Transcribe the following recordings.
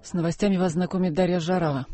С новостями вас знакомит Дарья Жарова.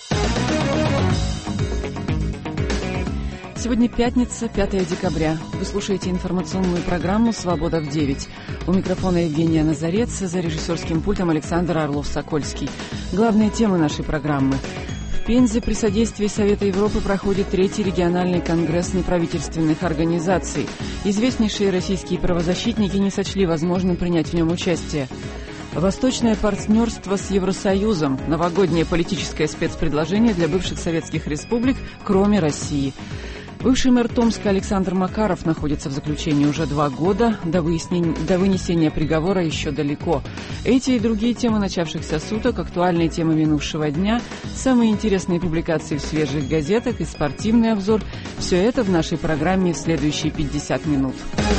Сегодня пятница, 5 декабря. Вы слушаете информационную программу «Свобода в 9». У микрофона Евгения Назарец, за режиссерским пультом Александр Орлов-Сокольский. Главные темы нашей программы. В Пензе при содействии Совета Европы проходит 3-й региональный конгресс неправительственных организаций. Известнейшие российские правозащитники не сочли возможным принять в нем участие. Восточное партнерство с Евросоюзом. Новогоднее политическое спецпредложение для бывших советских республик, кроме России. Бывший мэр Томска Александр Макаров находится в заключении уже 2 года. До вынесения приговора еще далеко. Эти и другие темы начавшихся суток, актуальные темы минувшего дня, самые интересные публикации в свежих газетах и спортивный обзор – все это в нашей программе в следующие 50 минут.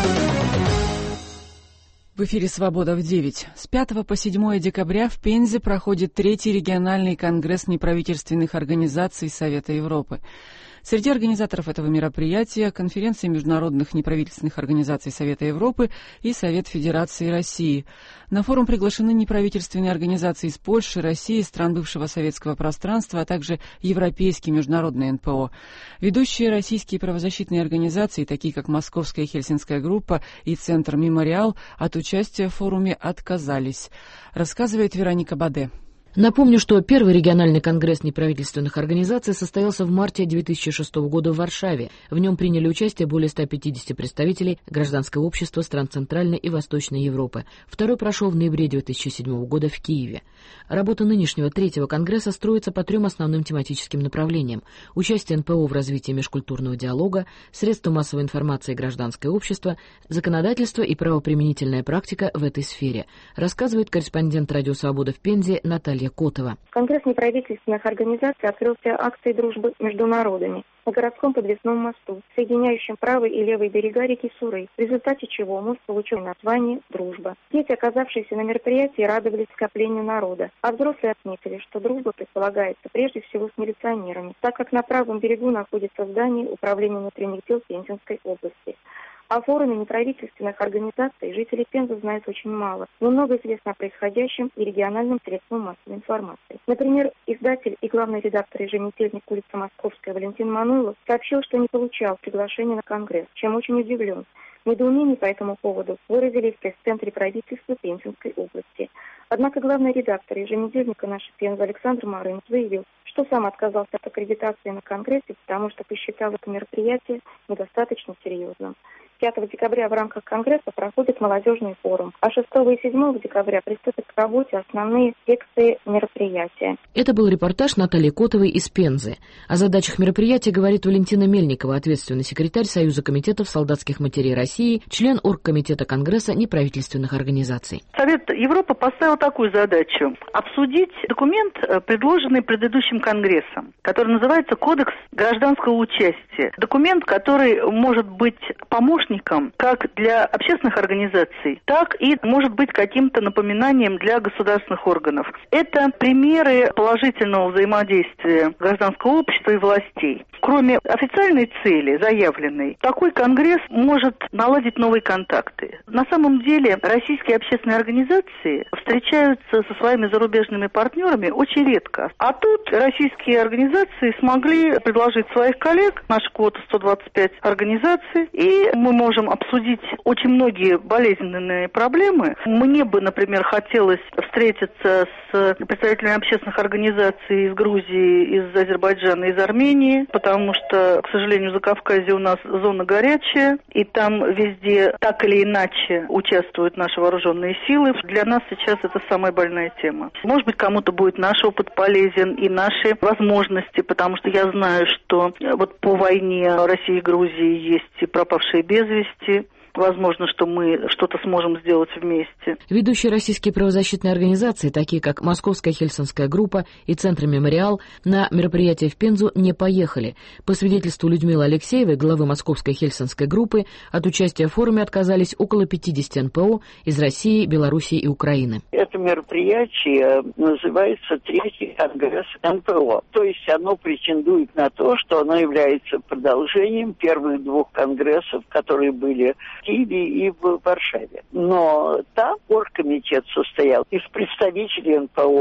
В эфире «Свобода в 9». С 5 по 7 декабря в Пензе проходит 3-й региональный конгресс неправительственных организаций Совета Европы. Среди организаторов этого мероприятия Конференция международных неправительственных организаций Совета Европы и Совет Федерации России. На форум приглашены неправительственные организации из Польши, России, стран бывшего советского пространства, а также европейские международные НПО. Ведущие российские правозащитные организации, такие как Московская Хельсинская группа и Центр «Мемориал», от участия в форуме отказались, рассказывает Вероника Баде. Напомню, что первый региональный конгресс неправительственных организаций состоялся в марте 2006 года в Варшаве. В нем приняли участие более 150 представителей гражданского общества стран Центральной и Восточной Европы. Второй прошел в ноябре 2007 года в Киеве. Работа нынешнего 3-го конгресса строится по 3 основным тематическим направлениям: участие НПО в развитии межкультурного диалога, средства массовой информации и гражданское общество, законодательство и правоприменительная практика в этой сфере, рассказывает корреспондент «Радио Свобода» в Пензе Наталья Котова. Конгресс неправительственных организаций открылся акцией дружбы между народами на городском подвесном мосту, соединяющем правый и левый берега реки Суры, в результате чего мост получил название «Дружба». Дети, оказавшиеся на мероприятии, радовались скоплению народа, а взрослые отметили, что дружба предполагается прежде всего с милиционерами, так как на правом берегу находится здание Управления внутренних дел Пензенской области. О форуме неправительственных организаций жители Пензы знают очень мало, но много известно о происходящем и региональным средствам массовой информации. Например, издатель и главный редактор еженедельника «Улица Московская» Валентин Мануйлов сообщил, что не получал приглашения на конгресс, чем очень удивлен. Недоумение по этому поводу выразили в пресс-центре правительства Пензенской области. Однако главный редактор еженедельника «Наша Пенза» Александр Марынов заявил, что сам отказался от аккредитации на конгрессе, потому что посчитал это мероприятие недостаточно серьезным. 5 декабря в рамках конгресса проходит молодежный форум, а 6 и 7 декабря приступят к работе основные секции мероприятия. Это был репортаж Натальи Котовой из Пензы. О задачах мероприятия говорит Валентина Мельникова, ответственный секретарь Союза комитетов солдатских матерей России, член оргкомитета Конгресса неправительственных организаций. Совет Европы поставил такую задачу – обсудить документ, предложенный предыдущим конгрессом, который называется «Кодекс гражданского участия». Документ, который может быть помощником как для общественных организаций, так и может быть каким-то напоминанием для государственных органов. Это примеры положительного взаимодействия гражданского общества и властей. Кроме официальной цели, заявленной, такой конгресс может наладить новые контакты. На самом деле российские общественные организации встречаются со своими зарубежными партнерами очень редко. А тут российские организации смогли предложить своих коллег, наша квота 125 организаций, и мы можем обсудить очень многие болезненные проблемы. Мне бы, например, хотелось встретиться с представителями общественных организаций из Грузии, из Азербайджана, из Армении, потому что, к сожалению, в Закавказье у нас зона горячая, и там везде так или иначе участвуют наши вооруженные силы. Для нас сейчас это самая больная тема. Может быть, кому-то будет наш опыт полезен и наши возможности, потому что я знаю, что вот по войне России и Грузии есть и пропавшие без вести. Возможно, что мы что-то сможем сделать вместе. Ведущие российские правозащитные организации, такие как Московская Хельсинская группа и Центр «Мемориал», на мероприятие в Пензу не поехали. По свидетельству Людмилы Алексеевой, главы Московской Хельсинской группы, от участия в форуме отказались около 50 НПО из России, Белоруссии и Украины. Это мероприятие называется «Третий конгресс НПО». То есть оно претендует на то, что оно является продолжением первых 2 конгрессов, которые были в Киеве и в Варшаве. Но там оргкомитет состоял из представителей НПО,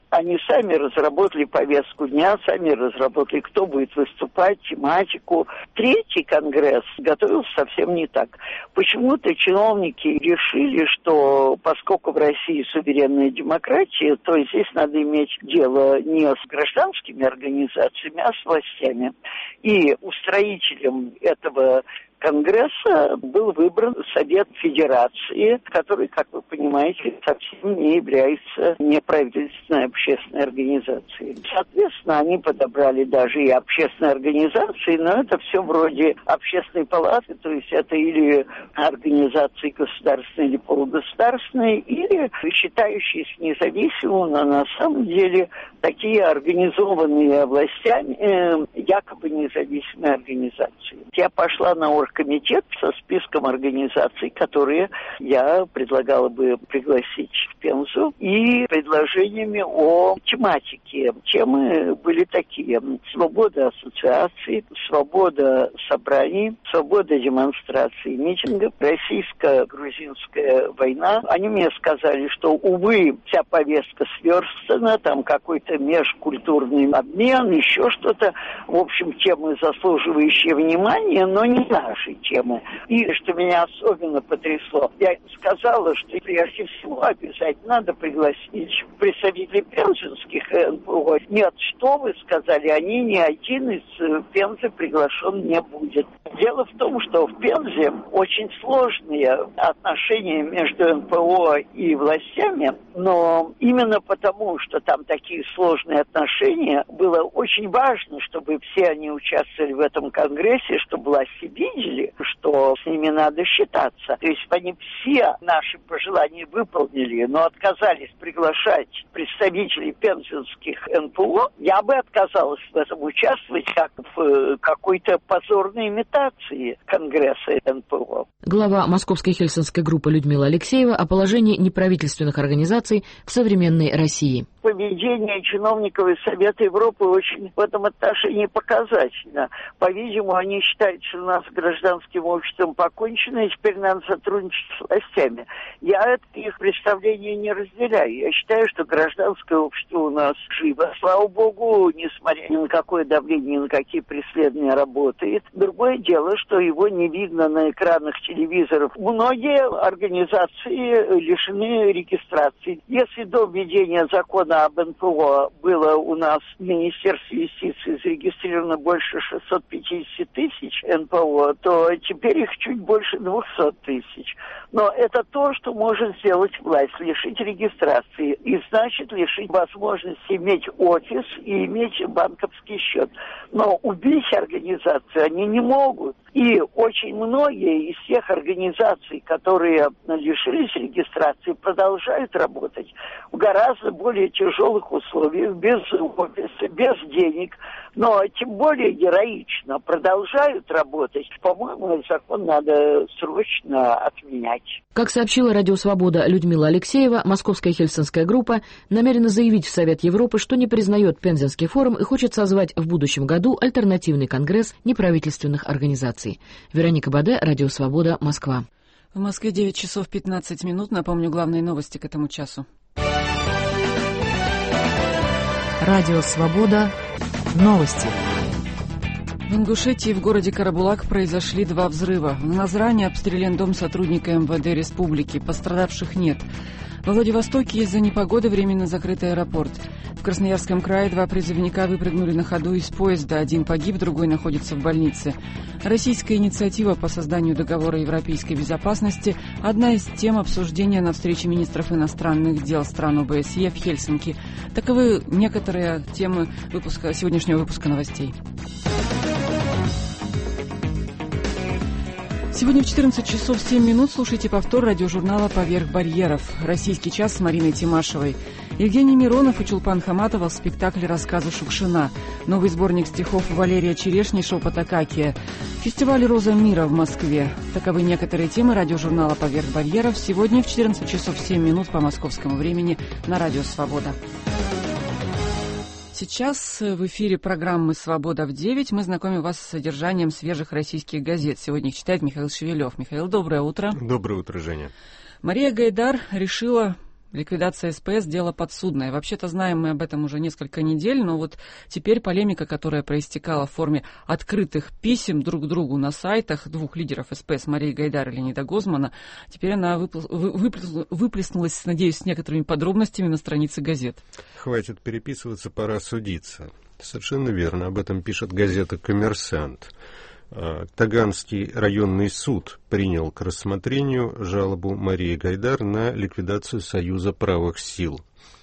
Они сами разработали повестку дня, сами разработали, кто будет выступать, тематику. Третий конгресс готовился совсем не так. Почему-то чиновники решили, что поскольку в России суверенная демократия, то здесь надо иметь дело не с гражданскими организациями, а с властями. И устроителем этого Конгресса был выбран Совет Федерации, который, как вы понимаете, совсем не является неправительственной общественной организацией. Соответственно, они подобрали даже и общественные организации, но это все вроде общественной палаты, то есть это или организации государственные или полугосударственные, или считающиеся независимыми, но на самом деле такие организованные властями якобы независимые организации. Я пошла на оргкомитет со списком организаций, которые я предлагала бы пригласить в Пензу, и предложениями о тематике. Темы были такие: свобода ассоциаций, свобода собраний, свобода демонстраций, митингов, российско-грузинская война. Они мне сказали, что, увы, вся повестка сверстана, там какой-то межкультурный обмен, еще что-то. В общем, темы, заслуживающие внимания, но не нашей темы. И что меня особенно потрясло, я сказала, что прежде всего обязательно надо пригласить представителей пензенских НПО. Нет, что вы сказали, они ни один из Пензы приглашен не будет. Дело в том, что в Пензе очень сложные отношения между НПО и властями, но именно потому, что там такие сложные отношения, было очень важно, чтобы все они участвовали в этом конгрессе, чтобы власти видели, что с ними надо считаться. То есть они все наши пожелания выполнили, но отказались приглашать представителей пензенских НПО. Я бы отказалась в этом участвовать, как в какой-то позорной имитации конгресса НПО. Глава Московской хельсинской группы Людмила Алексеева о положении неправительственных организаций в современной России. Поведение чиновников из Совета Европы очень в этом отношении показательно. По-видимому, они считают, что у нас с гражданским обществом покончено, и теперь надо сотрудничать с властями. Я это их представление не разделяю. Я считаю, что гражданское общество у нас живо. Слава богу, несмотря ни на какое давление, ни на какие преследования, работает. Другое дело, что его не видно на экранах телевизоров. Многие организации лишены регистрации. Если до введения закона об НПО было у нас в Министерстве юстиции зарегистрировано больше 650 тысяч НПО, то теперь их чуть больше 200 тысяч. Но это то, что может сделать власть, лишить регистрации, и значит лишить возможности иметь офис и иметь банковский счет. Но убить организацию они не могут. И очень многие из тех организаций, которые лишились регистрации, продолжают работать в гораздо более тяжелых условиях, без офиса, без денег, но тем более героично продолжают работать. По-моему, этот закон надо срочно отменять. Как сообщила Радио Свобода Людмила Алексеева, Московская хельсинская группа намерена заявить в Совет Европы, что не признает Пензенский форум и хочет созвать в будущем году альтернативный конгресс неправительственных организаций. Вероника Баде, Радио Свобода, Москва. В Москве 9 часов 15 минут. Напомню, главные новости к этому часу. Радио Свобода. Новости. В Ингушетии в городе Карабулак произошли 2 взрыва. В Назране обстрелян дом сотрудника МВД республики. Пострадавших нет. Во Владивостоке из-за непогоды временно закрыт аэропорт. В Красноярском крае 2 призывника выпрыгнули на ходу из поезда. 1 погиб, другой находится в больнице. Российская инициатива по созданию договора европейской безопасности – одна из тем обсуждения на встрече министров иностранных дел стран ОБСЕ в Хельсинки. Таковы некоторые темы сегодняшнего выпуска новостей. Сегодня в 14 часов 7 минут слушайте повтор радиожурнала «Поверх барьеров». «Российский час» с Мариной Тимашевой. Евгений Миронов и Чулпан Хаматова в спектакле «Рассказы Шукшина». Новый сборник стихов Валерия Черешни «Шепот Акакия». Фестиваль «Роза мира» в Москве. Таковы некоторые темы радиожурнала «Поверх барьеров» сегодня в 14 часов 7 минут по московскому времени на Радио Свобода. Сейчас в эфире программы «Свобода в 9». Мы знакомим вас с содержанием свежих российских газет. Сегодня их читает Михаил Шевелев. Михаил, доброе утро. Доброе утро, Женя. Мария Гайдар решила Ликвидация СПС – дело подсудное. Вообще-то знаем мы об этом уже несколько недель, но вот теперь полемика, которая проистекала в форме открытых писем друг другу на сайтах двух лидеров СПС Марии Гайдар и Леонида Гозмана, теперь она выплеснулась, надеюсь, с некоторыми подробностями на странице газет. Хватит переписываться, пора судиться. Совершенно верно, об этом пишет газета «Коммерсант». Таганский районный суд принял к рассмотрению жалобу Марии Гайдар на ликвидацию Союза правых сил.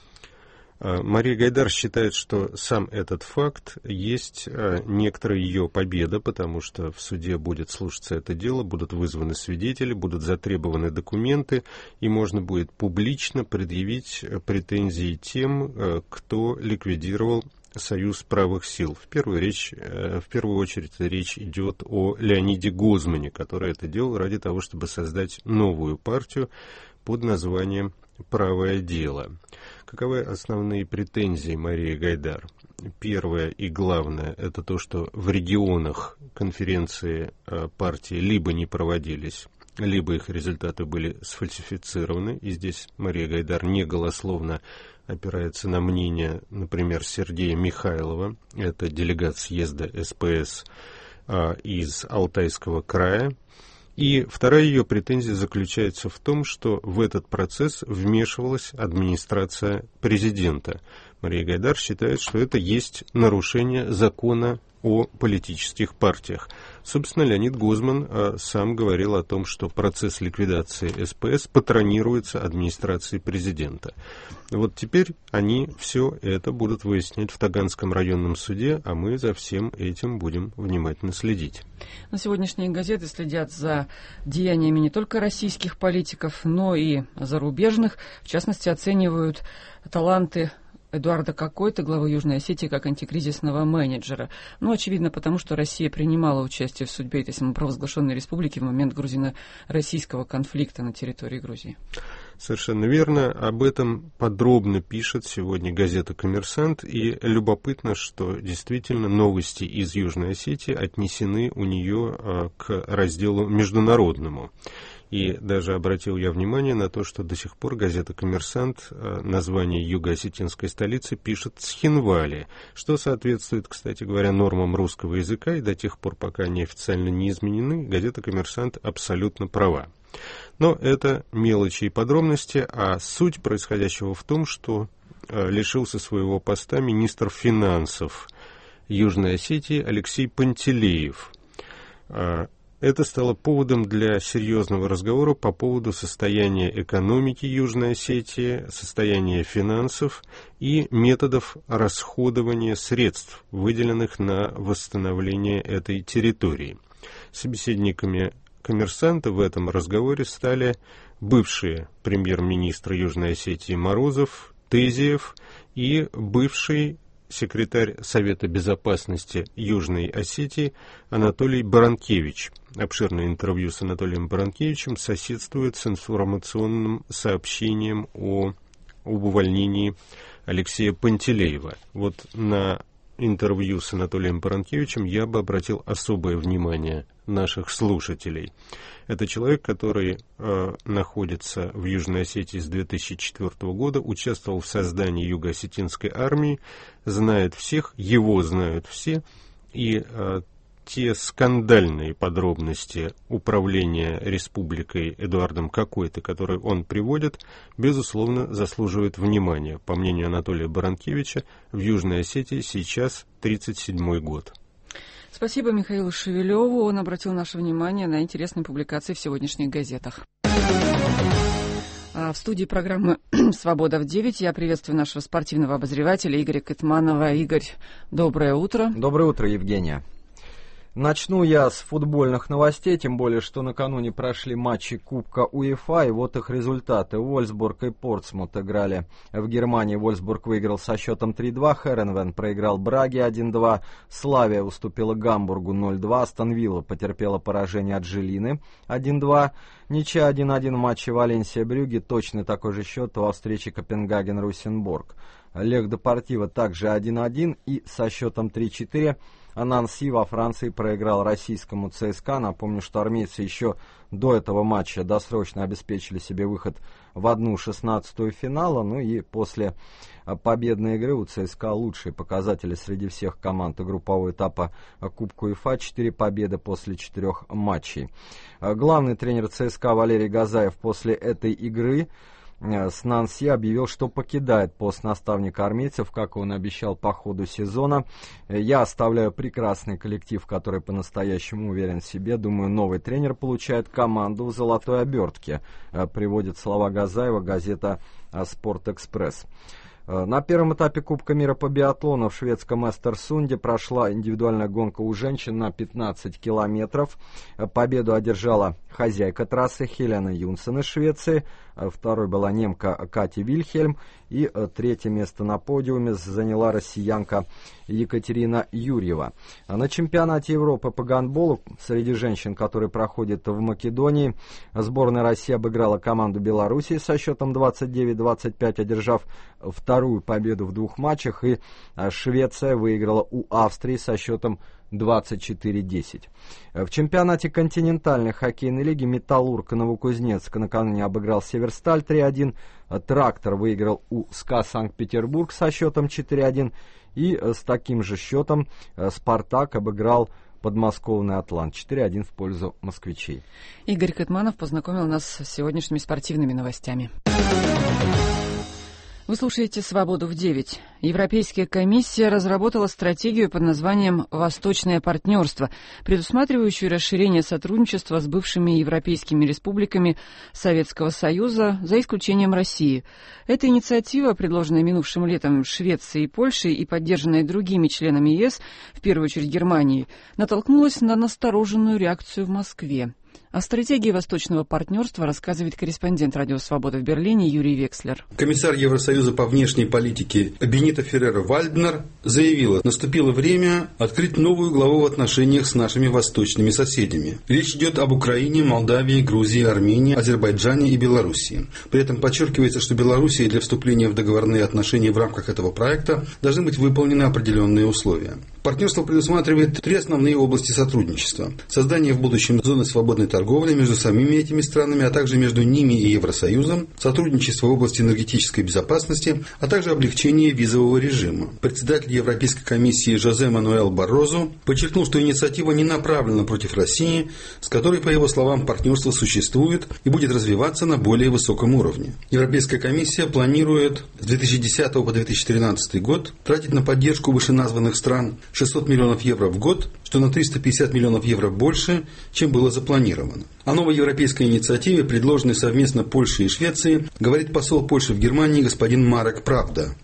Мария Гайдар считает, что сам этот факт есть некоторая ее победа, потому что в суде будет слушаться это дело, будут вызваны свидетели, будут затребованы документы, и можно будет публично предъявить претензии тем, кто ликвидировал Союз правых сил. В первую очередь речь идет о Леониде Гозмане, который это делал ради того, чтобы создать новую партию под названием «Правое дело». Каковы основные претензии Марии Гайдар? Первое и главное – это то, что в регионах конференции партии либо не проводились, либо их результаты были сфальсифицированы. И здесь Мария Гайдар неголословно опирается на мнение, например, Сергея Михайлова, это делегат съезда СПС из Алтайского края. И вторая ее претензия заключается в том, что в этот процесс вмешивалась администрация президента. Мария Гайдар считает, что это есть нарушение закона о политических партиях. Собственно, Леонид Гозман сам говорил о том, что процесс ликвидации СПС патронируется администрацией президента. Вот теперь они все это будут выяснять в Таганском районном суде, а мы за всем этим будем внимательно следить. На сегодняшние газеты следят за деяниями не только российских политиков, но и зарубежных. В частности, оценивают таланты Эдуарда Какойта, главы Южной Осетии, как антикризисного менеджера. Ну, очевидно, потому что Россия принимала участие в судьбе этой самопровозглашенной республики в момент грузино-российского конфликта на территории Грузии. Совершенно верно. Об этом подробно пишет сегодня газета «Коммерсант». И любопытно, что действительно новости из Южной Осетии отнесены у нее к разделу международному. И даже обратил я внимание на то, что до сих пор газета «Коммерсант» название юго-осетинской столицы пишет Цхинвали, что соответствует, кстати говоря, нормам русского языка, и до тех пор, пока они официально не изменены, газета «Коммерсант» абсолютно права. Но это мелочи и подробности, а суть происходящего в том, что лишился своего поста министр финансов Южной Осетии Алексей Пантелеев. Это стало поводом для серьезного разговора по поводу состояния экономики Южной Осетии, состояния финансов и методов расходования средств, выделенных на восстановление этой территории. Собеседниками «Коммерсанта» в этом разговоре стали бывший премьер-министр Южной Осетии Морозов, Тезиев и бывший секретарь Совета Безопасности Южной Осетии Анатолий Баранкевич. Обширное интервью с Анатолием Баранкевичем соседствует с информационным сообщением об увольнении Алексея Пантелеева. Вот на интервью с Анатолием Баранкевичем я бы обратил особое внимание наших слушателей. Это человек, который находится в Южной Осетии с 2004 года, участвовал в создании Юго-Осетинской армии, знает всех, его знают все, и те скандальные подробности управления республикой Эдуардом Какойто, которые он приводит, безусловно, заслуживают внимания. По мнению Анатолия Баранкевича, в Южной Осетии сейчас 37-й год. Спасибо Михаилу Шевелеву. Он обратил наше внимание на интересные публикации в сегодняшних газетах. В студии программы «Свобода в 9» я приветствую нашего спортивного обозревателя Игоря Кытманова. Игорь, доброе утро. Доброе утро, Евгения. Начну я с футбольных новостей, тем более, что накануне прошли матчи Кубка УЕФА, и вот их результаты. Вольфсбург и Портсмут играли в Германии. Вольфсбург выиграл со счетом 3-2, Херенвен проиграл Браге 1-2, Славия уступила Гамбургу 0-2, Астон Вилла потерпела поражение от Жилины 1-2, ничья 1-1 в матче Валенсия-Брюгге, точно такой же счет во встрече Копенгаген-Русенбург. Лег Депортиво также 1-1 и со счетом 3-4 Нанси во Франции проиграл российскому ЦСКА. Напомню, что армейцы еще до этого матча досрочно обеспечили себе выход в 1/16 финала. Ну и после победной игры у ЦСКА лучшие показатели среди всех команд группового этапа Кубка УЕФА. 4 победы после 4 матчей. Главный тренер ЦСКА Валерий Газаев после этой игры с Нанси объявил, что покидает пост наставника армейцев, как он обещал по ходу сезона. Я оставляю прекрасный коллектив, который по-настоящему уверен в себе. Думаю, новый тренер получает команду в золотой обертке. Приводит слова Газаева газета «Спортэкспресс». На первом этапе Кубка мира по биатлону в шведском Эстерсунде прошла индивидуальная гонка у женщин на 15 километров. Победу одержала хозяйка трассы Хелена Юнсен из Швеции. Второй была немка Кати Вильхельм. И третье место на подиуме заняла россиянка Екатерина Юрьева. На чемпионате Европы по гандболу среди женщин, который проходит в Македонии, сборная России обыграла команду Белоруссии со счетом 29-25, одержав вторую победу в 2 матчах. И Швеция выиграла у Австрии со счетом 24-10. В чемпионате континентальной хоккейной лиги «Металлург» Новокузнецк накануне обыграл «Северсталь» 3-1. «Трактор» выиграл у СКА Санкт-Петербург со счетом 4-1. И с таким же счетом «Спартак» обыграл подмосковный «Атлант» 4-1 в пользу москвичей. Игорь Кэтманов познакомил нас с сегодняшними спортивными новостями. Вы слушаете «Свободу в 9». Европейская комиссия разработала стратегию под названием «Восточное партнерство», предусматривающую расширение сотрудничества с бывшими европейскими республиками Советского Союза, за исключением России. Эта инициатива, предложенная минувшим летом Швецией и Польшей и поддержанная другими членами ЕС, в первую очередь Германией, натолкнулась на настороженную реакцию в Москве. О стратегии восточного партнерства рассказывает корреспондент «Радио Свобода» в Берлине Юрий Векслер. Комиссар Евросоюза по внешней политике Бенита Феррера-Вальднер заявила, наступило время открыть новую главу в отношениях с нашими восточными соседями. Речь идет об Украине, Молдавии, Грузии, Армении, Азербайджане и Белоруссии. При этом подчеркивается, что Белоруссии для вступления в договорные отношения в рамках этого проекта должны быть выполнены определенные условия. Партнерство предусматривает 3 основные области сотрудничества. Создание в будущем зоны свободной торговли между самими этими странами, а также между ними и Евросоюзом, сотрудничество в области энергетической безопасности, а также облегчение визового режима. Председатель Европейской комиссии Жозе Мануэль Баррозу подчеркнул, что инициатива не направлена против России, с которой, по его словам, партнерство существует и будет развиваться на более высоком уровне. Европейская комиссия планирует с 2010 по 2013 год тратить на поддержку вышеназванных стран 600 миллионов евро в год, что на 350 миллионов евро больше, чем было запланировано. О новой европейской инициативе, предложенной совместно Польшей и Швецией, говорит посол Польши в Германии господин Марек Правда.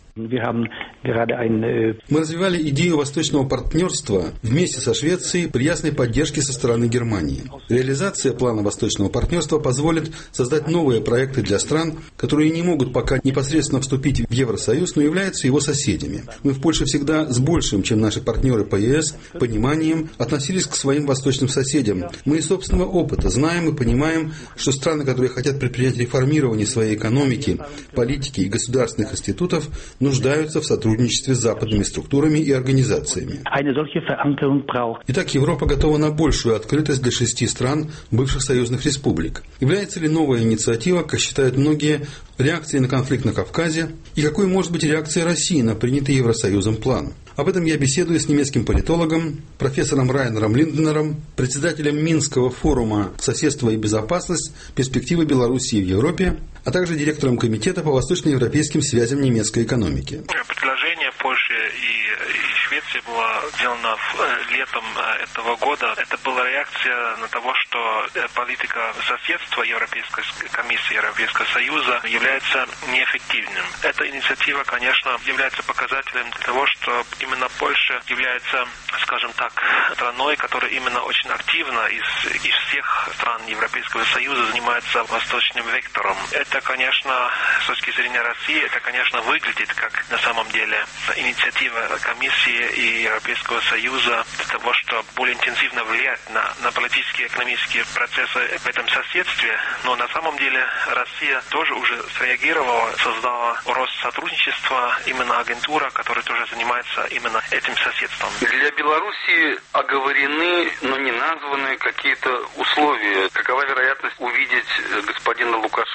Мы развивали идею восточного партнерства вместе со Швецией при ясной поддержке со стороны Германии. Реализация плана восточного партнерства позволит создать новые проекты для стран, которые не могут пока непосредственно вступить в Евросоюз, но являются его соседями. Мы в Польше всегда с большим, чем наши партнеры по ЕС, пониманием относились к своим восточным соседям. Мы из собственного опыта знаем и понимаем, что страны, которые хотят предпринять реформирование своей экономики, политики и государственных институтов, нуждаются в сотрудничестве с западными структурами и организациями. Итак, Европа готова на большую открытость для 6 стран бывших союзных республик. Является ли новая инициатива, как считают многие, реакцией на конфликт на Кавказе? И какой может быть реакция России на принятый Евросоюзом план? Об этом я беседую с немецким политологом, профессором Райнером Линднером, председателем Минского форума «Соседство и безопасность. Перспективы Белоруссии в Европе», а также директором комитета по восточноевропейским связям немецкой экономики. Предложение Польши и Швеции было сделано летом этого года. Это была реакция на того, что политика соседства Европейской комиссии Европейского Союза является неэффективным. Эта инициатива, конечно, является показателем того, что именно Польша является, скажем так, страной, которая именно очень активно из всех стран Европейского Союза занимается восточным вектором. Это, конечно, с точки зрения России, это, конечно, выглядит как на самом деле инициатива комиссии и Европейского Союза для того, чтобы более интенсивно влиять на политические и экономические процессы в этом соседстве. Но на самом деле Россия тоже уже среагировала, создала Россотрудничество, именно агентура, которая тоже занимается именно этим соседством. Для Белоруссии оговорены, но не названы какие-то условия. Какова вероятность увидеть господина Лукашенко в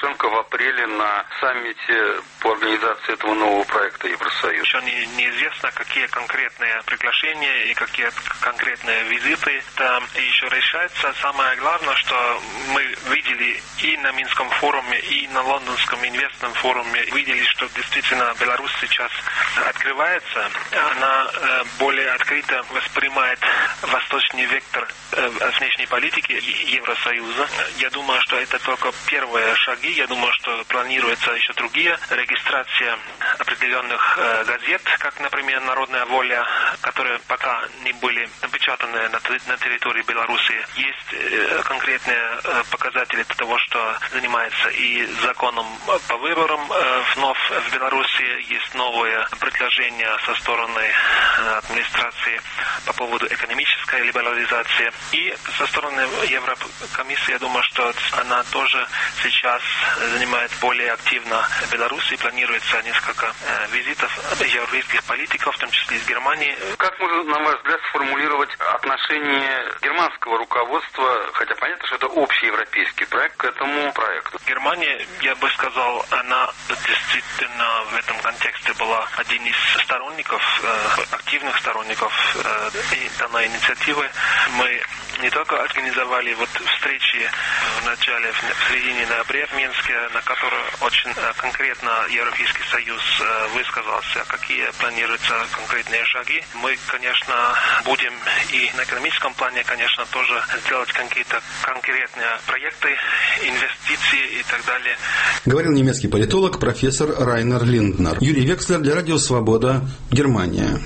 апреле на саммите по организации этого нового проекта Евросоюз. Еще неизвестно, какие конкретные приглашения и какие конкретные визиты там еще решаются. Самое главное, что мы видели и на Минском форуме, и на Лондонском инвестном форуме, видели, что действительно Беларусь сейчас открывается. Она более открыто воспринимает восточный вектор внешней политики Евросоюза. Я думаю, что это только первые шаги. Я думаю, что планируются еще другие. Регистрация определенных газет, как, например, «Народная воля», которые пока не были напечатаны на территории Беларуси. Есть конкретные показатели того, что занимается и законом по выборам вновь в Беларуси. Есть новые предложения со стороны администрации по поводу экономической либерализации. И со стороны Еврокомиссии, я думаю, что она тоже сейчас занимает более активно Беларусь, и планируется несколько визитов европейских политиков, в том числе из Германии. Как можно, на ваш взгляд, сформулировать отношение германского руководства, хотя понятно, что это общий европейский проект, к этому проекту? Германия, я бы сказал, она действительно в этом контексте была один из сторонников, активных сторонников данной инициативы. Мы не только организовали встречи в середине ноября в Минске, на которой очень конкретно Европейский Союз высказался, какие планируются конкретные шаги. Мы, конечно, будем и на экономическом плане, конечно, тоже сделать какие-то конкретные проекты, инвестиции и так далее. Говорил немецкий политолог профессор Райнер Линднер. Юрий Векслер для Радио Свобода, Германия.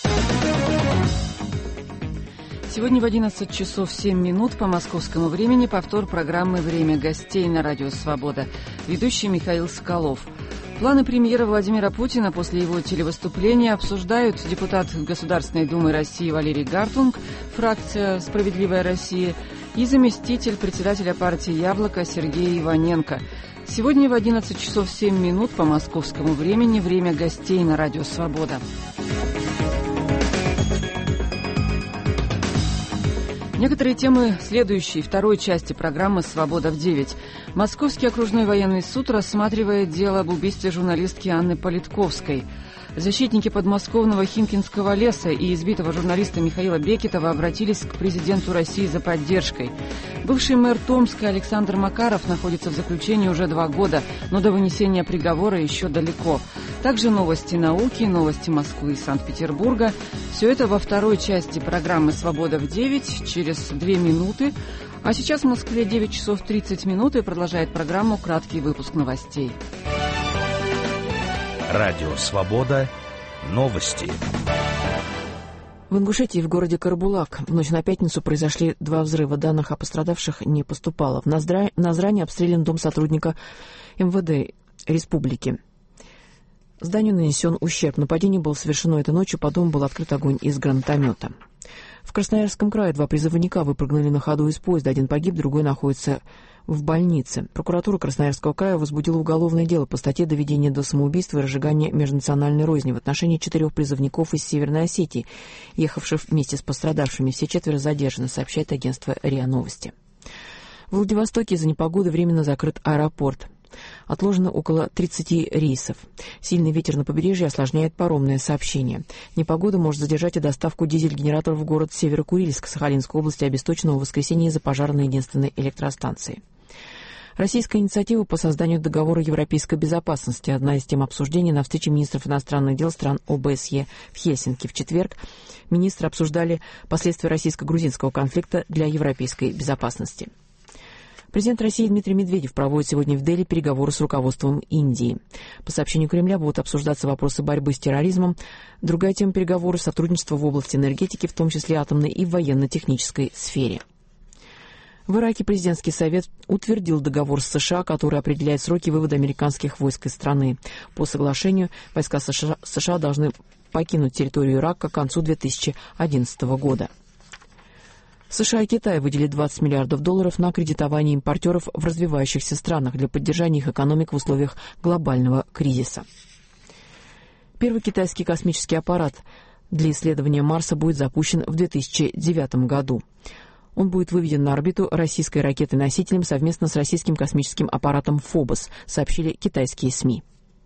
Сегодня в 11 часов 7 минут по московскому времени повтор программы «Время гостей» на Радио Свобода. Ведущий Михаил Соколов. Планы премьера Владимира Путина после его телевыступления обсуждают депутат Государственной Думы России Валерий Гартунг, фракция «Справедливая Россия», и заместитель председателя партии «Яблоко» Сергей Иваненко. Сегодня в 11 часов 7 минут по московскому времени «Время гостей» на Радио Свобода. Некоторые темы следующей, второй части программы «Свобода в 9». Московский окружной военный суд рассматривает дело об убийстве журналистки Анны Политковской. Защитники подмосковного Химкинского леса и избитого журналиста Михаила Бекетова обратились к президенту России за поддержкой. Бывший мэр Томска Александр Макаров находится в заключении уже 2 года, но до вынесения приговора еще далеко. Также новости науки, новости Москвы и Санкт-Петербурга. Все это во второй части программы «Свобода в 9» через 2 минуты. А сейчас в Москве 9 часов 30 минут и продолжает программу краткий выпуск новостей. Радио «Свобода». Новости. В Ингушетии в городе Карабулак в ночь на пятницу произошли 2 взрыва. Данных о пострадавших не поступало. В Назране обстрелян дом сотрудника МВД республики. Зданию нанесен ущерб. Нападение было совершено этой ночью. По дому был открыт огонь из гранатомета. В Красноярском крае 2 призывника выпрыгнули на ходу из поезда. Один погиб, другой находится в больнице. Прокуратура Красноярского края возбудила уголовное дело по статье «Доведение до самоубийства и разжигание межнациональной розни» в отношении 4 призывников из Северной Осетии, ехавших вместе с пострадавшими. Все 4 задержаны, сообщает агентство РИА Новости. В Владивостоке из-за непогоды временно закрыт аэропорт. Отложено около 30 рейсов. Сильный ветер на побережье осложняет паромное сообщение. Непогода может задержать и доставку дизель-генераторов в город Северо-Курильск Сахалинской области, обесточенного в воскресенье из-за пожара на единственной электростанции. Российская инициатива по созданию договора европейской безопасности. Одна из тем обсуждений на встрече министров иностранных дел стран ОБСЕ в Хельсинки. В четверг министры обсуждали последствия российско-грузинского конфликта для европейской безопасности. Президент России Дмитрий Медведев проводит сегодня в Дели переговоры с руководством Индии. По сообщению Кремля будут обсуждаться вопросы борьбы с терроризмом. Другая тема переговоров — сотрудничество в области энергетики, в том числе атомной и военно-технической сфере. В Ираке президентский совет утвердил договор с США, который определяет сроки вывода американских войск из страны. По соглашению войска США должны покинуть территорию Ирака к концу 2011 года. США и Китай выделили $20 миллиардов на кредитование импортеров в развивающихся странах для поддержания их экономик в условиях глобального кризиса. Первый китайский космический аппарат для исследования Марса будет запущен в 2009 году. Он будет выведен на орбиту российской ракетой-носителем совместно с российским космическим аппаратом «Фобос», сообщили китайские СМИ.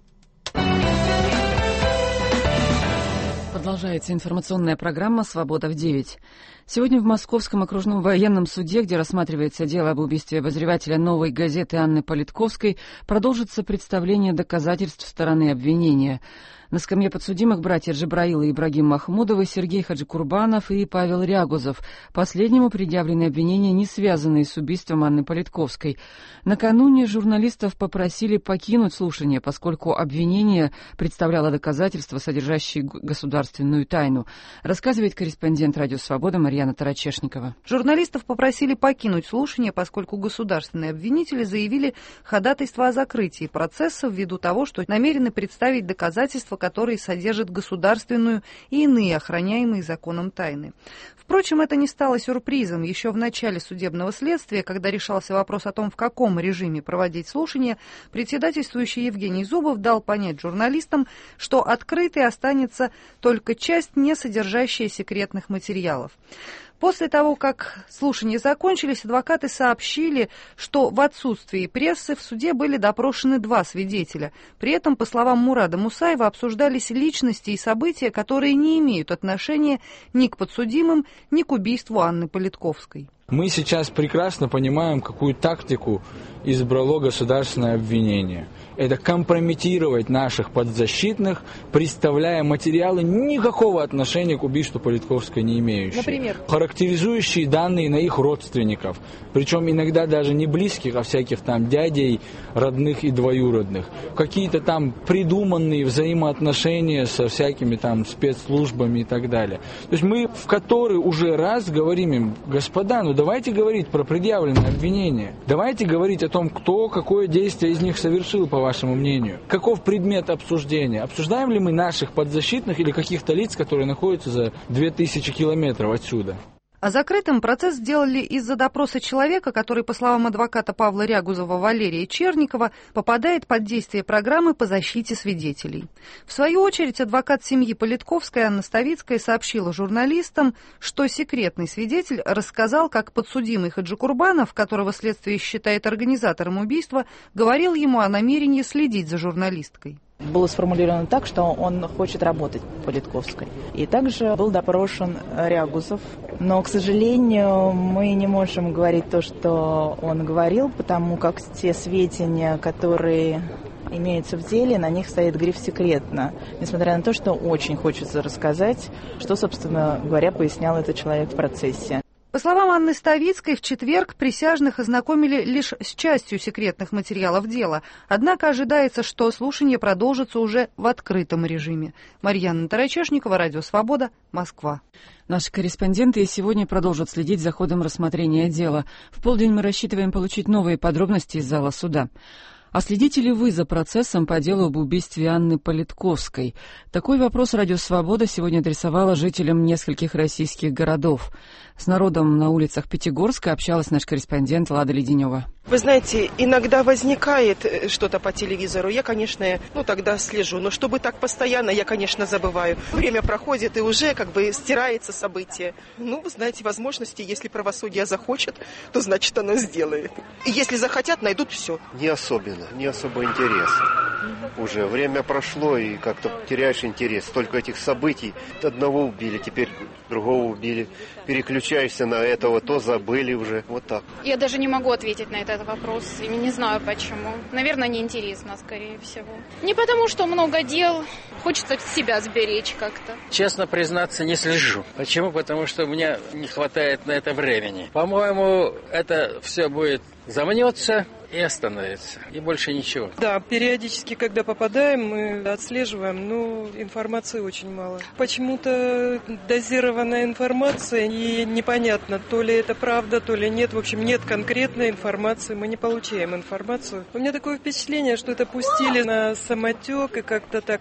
Продолжается информационная программа «Свобода в 9». Сегодня в Московском окружном военном суде, где рассматривается дело об убийстве обозревателя «Новой газеты» Анны Политковской, продолжится представление доказательств стороны обвинения. На скамье подсудимых братья Джабраил и Ибрагим Махмудовы, Сергей Хаджикурбанов и Павел Рягузов. Последнему предъявлены обвинения, не связанные с убийством Анны Политковской. Накануне журналистов попросили покинуть слушание, поскольку обвинение представляло доказательства, содержащие государственную тайну. Рассказывает корреспондент «Радио Свобода» Марьяна Тарачешникова. Журналистов попросили покинуть слушание, поскольку государственные обвинители заявили ходатайство о закрытии процесса ввиду того, что намерены представить доказательства, которые содержат государственную и иные охраняемые законом тайны. Впрочем, это не стало сюрпризом. Еще в начале судебного следствия, когда решался вопрос о том, в каком режиме проводить слушание, председательствующий Евгений Зубов дал понять журналистам, что открытой останется только часть, не содержащая секретных материалов. После того, как слушания закончились, адвокаты сообщили, что в отсутствии прессы в суде были допрошены 2 свидетеля. При этом, по словам Мурада Мусаева, обсуждались личности и события, которые не имеют отношения ни к подсудимым, ни к убийству Анны Политковской. Мы сейчас прекрасно понимаем, какую тактику избрало государственное обвинение. Это компрометировать наших подзащитных, представляя материалы никакого отношения к убийству Политковской не имеющие. Например? Характеризующие данные на их родственников. Причем иногда даже не близких, а всяких там дядей, родных и двоюродных. Какие-то там придуманные взаимоотношения со всякими там спецслужбами и так далее. То есть мы в который уже раз говорим им: господа, ну давайте говорить про предъявленное обвинение. Давайте говорить о том, кто какое действие из них совершил, по вашему мнению. Каков предмет обсуждения? Обсуждаем ли мы наших подзащитных или каких-то лиц, которые находятся за 2000 километров отсюда? А закрытым процесс сделали из-за допроса человека, который, по словам адвоката Павла Рягузова Валерия Черникова, попадает под действие программы по защите свидетелей. В свою очередь, адвокат семьи Политковской Анна Ставицкая сообщила журналистам, что секретный свидетель рассказал, как подсудимый Хаджикурбанов, которого следствие считает организатором убийства, говорил ему о намерении следить за журналисткой. Было сформулировано так, что он хочет работать Политковской. И также был допрошен Рягузов. Но, к сожалению, мы не можем говорить то, что он говорил, потому как те сведения, которые имеются в деле, на них стоит гриф «секретно». Несмотря на то, что очень хочется рассказать, что, собственно говоря, пояснял этот человек в процессе. По словам Анны Ставицкой, в четверг присяжных ознакомили лишь с частью секретных материалов дела. Однако ожидается, что слушание продолжится уже в открытом режиме. Марьяна Тарачешникова, Радио Свобода, Москва. Наши корреспонденты сегодня продолжат следить за ходом рассмотрения дела. В полдень мы рассчитываем получить новые подробности из зала суда. А следите ли вы за процессом по делу об убийстве Анны Политковской? Такой вопрос «Радио Свобода» сегодня адресовала жителям нескольких российских городов. С народом на улицах Пятигорска общалась наш корреспондент Лада Леденева. Вы знаете, иногда возникает что-то по телевизору. Я, конечно, тогда слежу. Но чтобы так постоянно, я, конечно, забываю. Время проходит, и уже стирается событие. Вы знаете, возможности, если правосудие захочет, то значит оно сделает. И если захотят, найдут все. Не особо интересно. Уже время прошло, и как-то теряешь интерес. Столько этих событий. Одного убили, теперь другого убили. Переключаешься на этого, то забыли уже. Вот так. Я даже не могу ответить на этот вопрос. И не знаю почему. Наверное, неинтересно, скорее всего. Не потому, что много дел. Хочется себя сберечь как-то. Честно признаться, не слежу. Почему? Потому что у меня не хватает на это времени. По-моему, это все будет замнется и остановится. И больше ничего. Да, периодически, когда попадаем, мы отслеживаем, но информации очень мало. Почему-то дозированная информация, и непонятно, то ли это правда, то ли нет. В общем, нет конкретной информации, мы не получаем информацию. У меня такое впечатление, что это пустили на самотек, и как-то так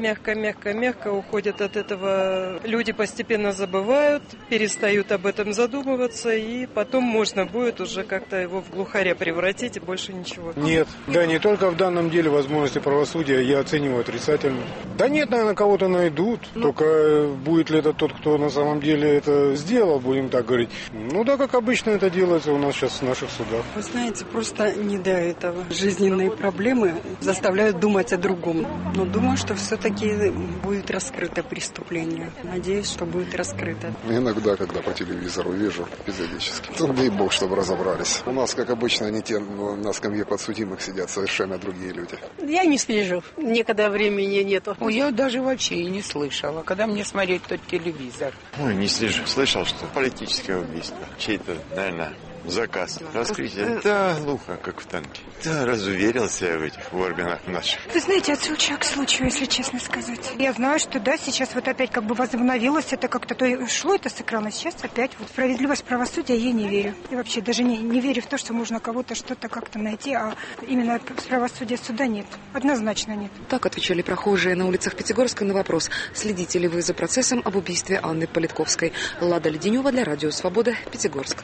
мягко уходят от этого. Люди постепенно забывают, перестают об этом задумываться, и потом можно будет уже как-то его в глухаря превратить, и больше больше ничего. Нет. Да, не только в данном деле возможности правосудия я оцениваю отрицательно. Да нет, наверное, кого-то найдут. Только будет ли это тот, кто на самом деле это сделал, будем так говорить. Ну да, как обычно это делается у нас сейчас в наших судах. Вы знаете, просто не до этого. Жизненные проблемы заставляют думать о другом. Но думаю, что все-таки будет раскрыто преступление. Надеюсь, что будет раскрыто. Иногда, когда по телевизору вижу, эпизодически. Дай бог, чтобы разобрались. У нас, как обычно, не те на скамье подсудимых сидят, совершенно другие люди. Я не слежу. Никогда времени нету. Я даже вообще и не слышала. Когда мне смотреть тот телевизор? Ой, не слежу. Слышал, что политическое убийство. Чей-то, наверное, заказ. Раскрытие. Да, глухо, как в танке. Да, разуверился в этих органах наших. Вы знаете, от случая к случаю, если честно сказать. Я знаю, что да, сейчас вот опять как бы возобновилось это как-то, то шло это с экрана, сейчас опять вот справедливость правосудия я не верю. И вообще даже не верю в то, что можно кого-то что-то как-то найти, а именно правосудия суда нет. Однозначно нет. Так отвечали прохожие на улицах Пятигорска на вопрос, следите ли вы за процессом об убийстве Анны Политковской. Лада Леденева для Радио Свобода, Пятигорск.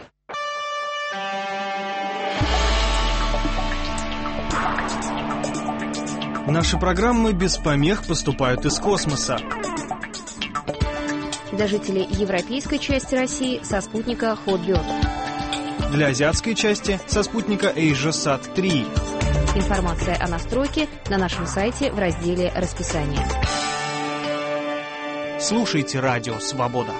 Наши программы без помех поступают из космоса. Для жителей европейской части России со спутника Hotbird. Для азиатской части со спутника AsiaSat-3. Информация о настройке на нашем сайте в разделе «Расписание». Слушайте Радио Свобода.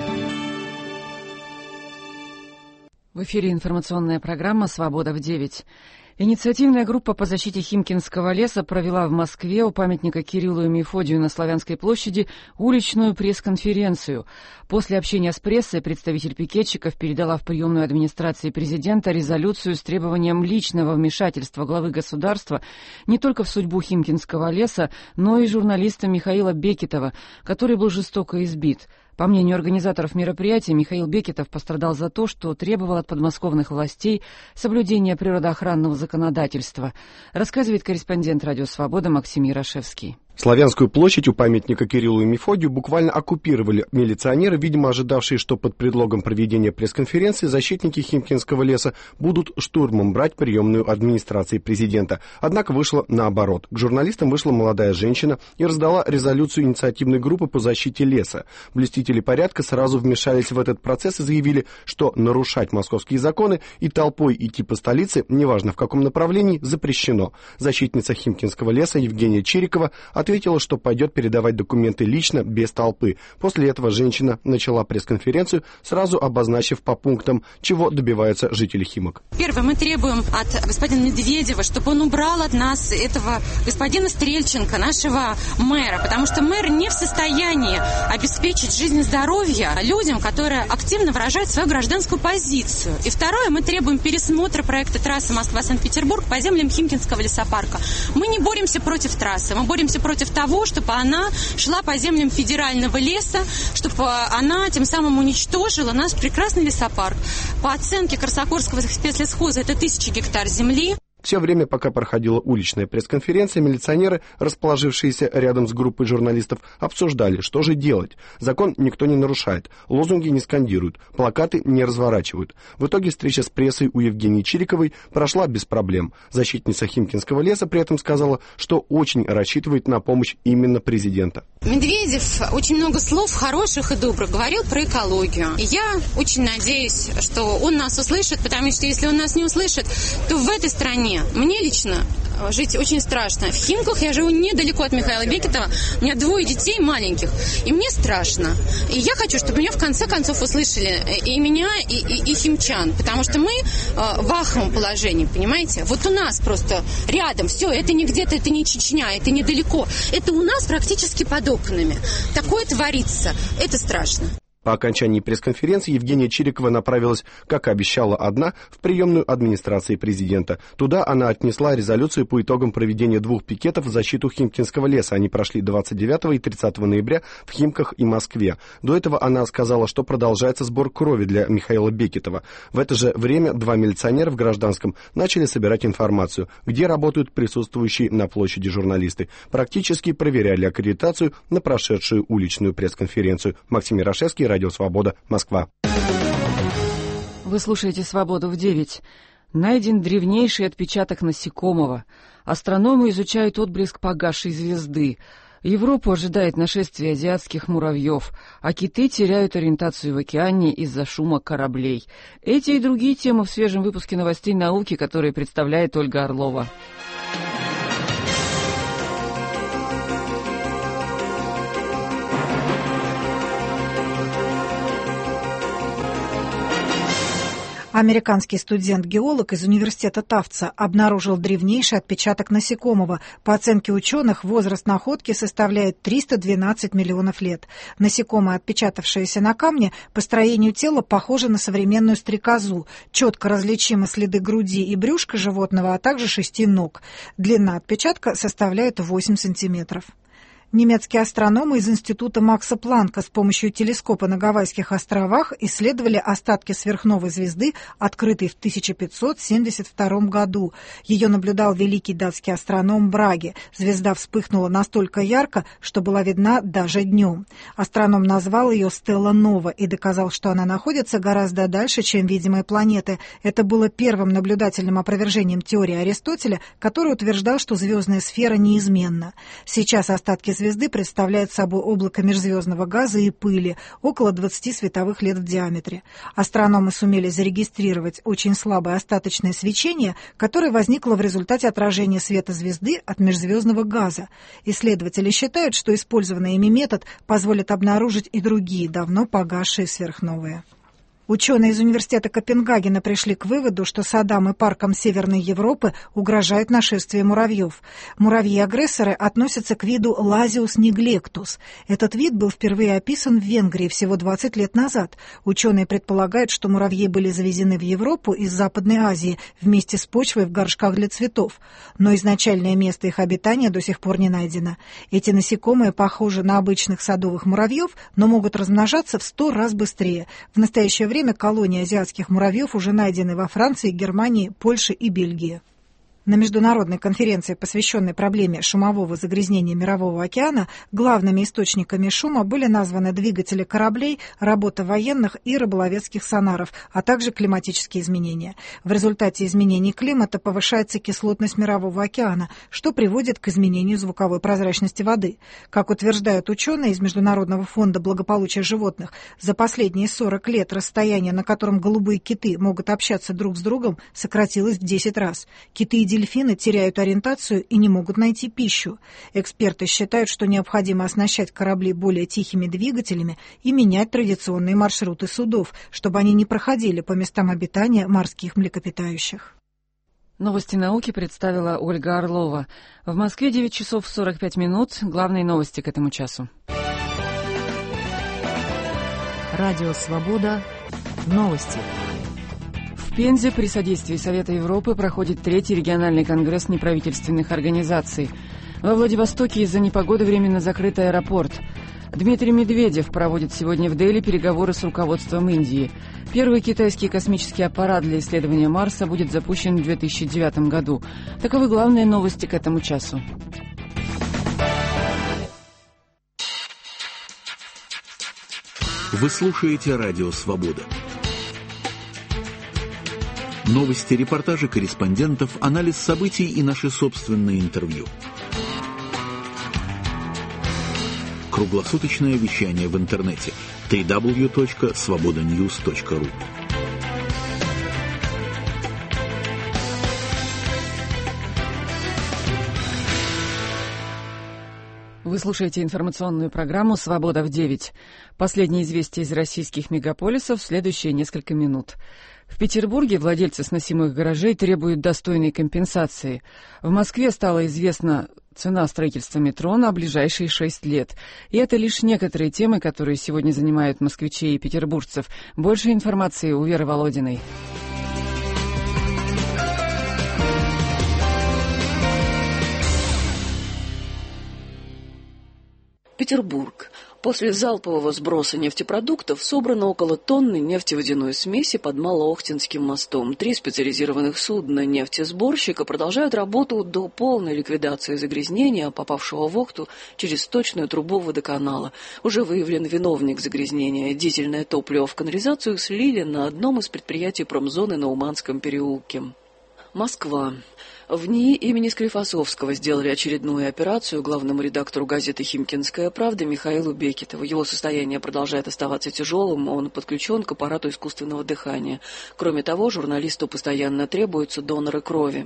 В эфире информационная программа «Свобода в 9». Инициативная группа по защите Химкинского леса провела в Москве у памятника Кириллу и Мефодию на Славянской площади уличную пресс-конференцию. После общения с прессой представитель пикетчиков передала в приемную администрации президента резолюцию с требованием личного вмешательства главы государства не только в судьбу Химкинского леса, но и журналиста Михаила Бекетова, который был жестоко избит. По мнению организаторов мероприятия, Михаил Бекетов пострадал за то, что требовал от подмосковных властей соблюдения природоохранного законодательства, рассказывает корреспондент «Радио Свобода» Максим Ярошевский. Славянскую площадь у памятника Кириллу и Мефодию буквально оккупировали милиционеры, видимо, ожидавшие, что под предлогом проведения пресс-конференции защитники Химкинского леса будут штурмом брать приемную администрации президента. Однако вышло наоборот. К журналистам вышла молодая женщина и раздала резолюцию инициативной группы по защите леса. Блюстители порядка сразу вмешались в этот процесс и заявили, что нарушать московские законы и толпой идти по столице, неважно в каком направлении, запрещено. Защитница Химкинского леса Евгения Чирикова ответила, что пойдет передавать документы лично, без толпы. После этого женщина начала пресс-конференцию, сразу обозначив по пунктам, чего добиваются жители Химок. Первое, мы требуем от господина Медведева, чтобы он убрал от нас этого господина Стрельченко, нашего мэра, потому что мэр не в состоянии обеспечить жизнь и здоровье людям, которые активно выражают свою гражданскую позицию. И второе, мы требуем пересмотра проекта трассы Москва-Санкт-Петербург по землям Химкинского лесопарка. Мы не боремся против трассы, мы боремся против того, чтобы она шла по землям федерального леса, чтобы она тем самым уничтожила наш прекрасный лесопарк. По оценке Корсакорского спецлесхоза это 1000 гектар земли. Все время, пока проходила уличная пресс-конференция, милиционеры, расположившиеся рядом с группой журналистов, обсуждали, что же делать. Закон никто не нарушает, лозунги не скандируют, плакаты не разворачивают. В итоге встреча с прессой у Евгении Чириковой прошла без проблем. Защитница Химкинского леса при этом сказала, что очень рассчитывает на помощь именно президента. Медведев очень много слов хороших и добрых говорил про экологию. И я очень надеюсь, что он нас услышит, потому что если он нас не услышит, то в этой стране мне лично жить очень страшно. В Химках я живу недалеко от Михаила Бекетова. У меня 2 детей маленьких. И мне страшно. И я хочу, чтобы меня в конце концов услышали и меня, и химчан. Потому что мы в аховом положении, понимаете? Вот у нас просто рядом. Все, это не где-то, это не Чечня, это недалеко. Это у нас практически под окнами. Такое творится. Это страшно. По окончании пресс-конференции Евгения Чирикова направилась, как и обещала, одна в приемную администрации президента. Туда она отнесла резолюцию по итогам проведения 2 пикетов в защиту Химкинского леса. Они прошли 29 и 30 ноября в Химках и Москве. До этого она сказала, что продолжается сбор крови для Михаила Бекетова. В это же время 2 милиционера в гражданском начали собирать информацию, где работают присутствующие на площади журналисты. Практически проверяли аккредитацию на прошедшую уличную пресс-конференцию. Максим Ярошевский, Радио Свобода, Москва. Вы слушаете «Свободу в 9». Найден древнейший отпечаток насекомого. Астрономы изучают отблеск погасшей звезды. Европу ожидает нашествие азиатских муравьев, а киты теряют ориентацию в океане из-за шума кораблей. Эти и другие темы в свежем выпуске новостей науки, которые представляет Ольга Орлова. Американский студент-геолог из университета Тафтса обнаружил древнейший отпечаток насекомого. По оценке ученых, возраст находки составляет 312 миллионов лет. Насекомое, отпечатавшееся на камне, по строению тела похоже на современную стрекозу. Четко различимы следы груди и брюшка животного, а также 6 ног. Длина отпечатка составляет 8 сантиметров. Немецкие астрономы из Института Макса Планка с помощью телескопа на Гавайских островах исследовали остатки сверхновой звезды, открытой в 1572 году. Ее наблюдал великий датский астроном Браге. Звезда вспыхнула настолько ярко, что была видна даже днем. Астроном назвал ее Стелла Нова и доказал, что она находится гораздо дальше, чем видимые планеты. Это было первым наблюдательным опровержением теории Аристотеля, который утверждал, что звездная сфера неизменна. Сейчас остатки звезды представляют собой облако межзвездного газа и пыли, около 20 световых лет в диаметре. Астрономы сумели зарегистрировать очень слабое остаточное свечение, которое возникло в результате отражения света звезды от межзвездного газа. Исследователи считают, что использованный ими метод позволит обнаружить и другие давно погасшие сверхновые. Ученые из университета Копенгагена пришли к выводу, что садам и паркам Северной Европы угрожает нашествие муравьев. Муравьи-агрессоры относятся к виду Lasius neglectus. Этот вид был впервые описан в Венгрии всего 20 лет назад. Ученые предполагают, что муравьи были завезены в Европу из Западной Азии вместе с почвой в горшках для цветов. Но изначальное место их обитания до сих пор не найдено. Эти насекомые похожи на обычных садовых муравьев, но могут размножаться в 100 раз быстрее. В настоящее время колонии азиатских муравьев уже найдены во Франции, Германии, Польше и Бельгии. На международной конференции, посвященной проблеме шумового загрязнения Мирового океана, главными источниками шума были названы двигатели кораблей, работа военных и рыболовецких сонаров, а также климатические изменения. В результате изменений климата повышается кислотность Мирового океана, что приводит к изменению звуковой прозрачности воды. Как утверждают ученые из Международного фонда благополучия животных, за последние 40 лет расстояние, на котором голубые киты могут общаться друг с другом, сократилось в 10 раз. Киты и дельфины теряют ориентацию и не могут найти пищу. Эксперты считают, что необходимо оснащать корабли более тихими двигателями и менять традиционные маршруты судов, чтобы они не проходили по местам обитания морских млекопитающих. Новости науки представила Ольга Орлова. В Москве 9 часов 45 минут. Главные новости к этому часу. Радио «Свобода». Новости. В Пензе при содействии Совета Европы проходит 3-й региональный конгресс неправительственных организаций. Во Владивостоке из-за непогоды временно закрыт аэропорт. Дмитрий Медведев проводит сегодня в Дели переговоры с руководством Индии. Первый китайский космический аппарат для исследования Марса будет запущен в 2009 году. Таковы главные новости к этому часу. Вы слушаете Радио «Свобода». Новости, репортажи корреспондентов, анализ событий и наши собственные интервью. Круглосуточное вещание в интернете www.svobodanews.ru. Вы слушаете информационную программу «Свобода в 9». Последние известия из российских мегаполисов в следующие несколько минут. В Петербурге владельцы сносимых гаражей требуют достойной компенсации. В Москве стала известна цена строительства метро на ближайшие 6 лет. И это лишь некоторые темы, которые сегодня занимают москвичей и петербуржцев. Больше информации у Веры Володиной. Петербург. После залпового сброса нефтепродуктов собрано около тонны нефтеводяной смеси под Малоохтинским мостом. 3 специализированных судна нефтесборщика продолжают работу до полной ликвидации загрязнения, попавшего в Охту через сточную трубу водоканала. Уже выявлен виновник загрязнения. Дизельное топливо в канализацию слили на одном из предприятий промзоны на Уманском переулке. Москва. В НИИ имени Склифосовского сделали очередную операцию главному редактору газеты «Химкинская правда» Михаилу Бекетову. Его состояние продолжает оставаться тяжелым, он подключен к аппарату искусственного дыхания. Кроме того, журналисту постоянно требуются доноры крови.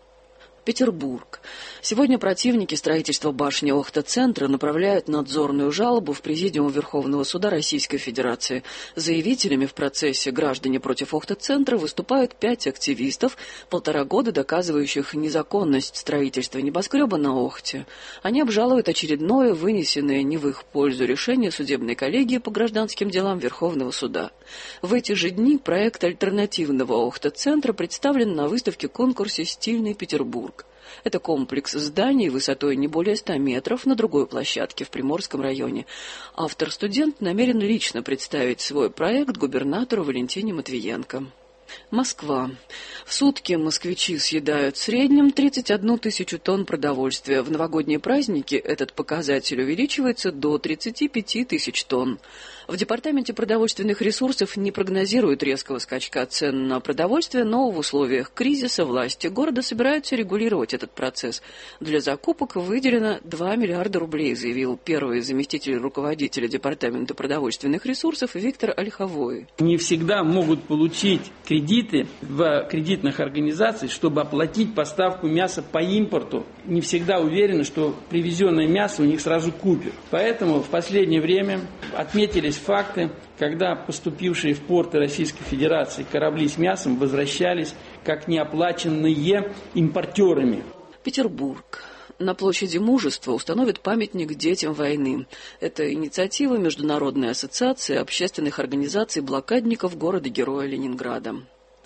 Петербург. Сегодня противники строительства башни Охта-центра направляют надзорную жалобу в Президиум Верховного суда Российской Федерации. Заявителями в процессе граждане против Охта-центра выступают 5 активистов, 1,5 года доказывающих незаконность строительства небоскреба на Охте. Они обжалуют очередное, вынесенное не в их пользу решение судебной коллегии по гражданским делам Верховного суда. В эти же дни проект альтернативного Охта-центра представлен на выставке-конкурсе «Стильный Петербург». Это комплекс зданий высотой не более 100 метров на другой площадке в Приморском районе. Автор-студент намерен лично представить свой проект губернатору Валентине Матвиенко. Москва. В сутки москвичи съедают в среднем 31 тысячу тонн продовольствия. В новогодние праздники этот показатель увеличивается до 35 тысяч тонн. В Департаменте продовольственных ресурсов не прогнозируют резкого скачка цен на продовольствие, но в условиях кризиса власти города собираются регулировать этот процесс. Для закупок выделено 2 миллиарда рублей, заявил первый заместитель руководителя Департамента продовольственных ресурсов Виктор Ольховой. Не всегда могут получить кредиты в кредитных организациях, чтобы оплатить поставку мяса по импорту. Не всегда уверены, что привезенное мясо у них сразу купят. Поэтому в последнее время отметились факты, когда поступившие в порты Российской Федерации корабли с мясом возвращались как неоплаченные импортерами. Петербург. На площади Мужества установят памятник детям войны. Это инициатива Международной ассоциации общественных организаций блокадников города-героя Ленинграда.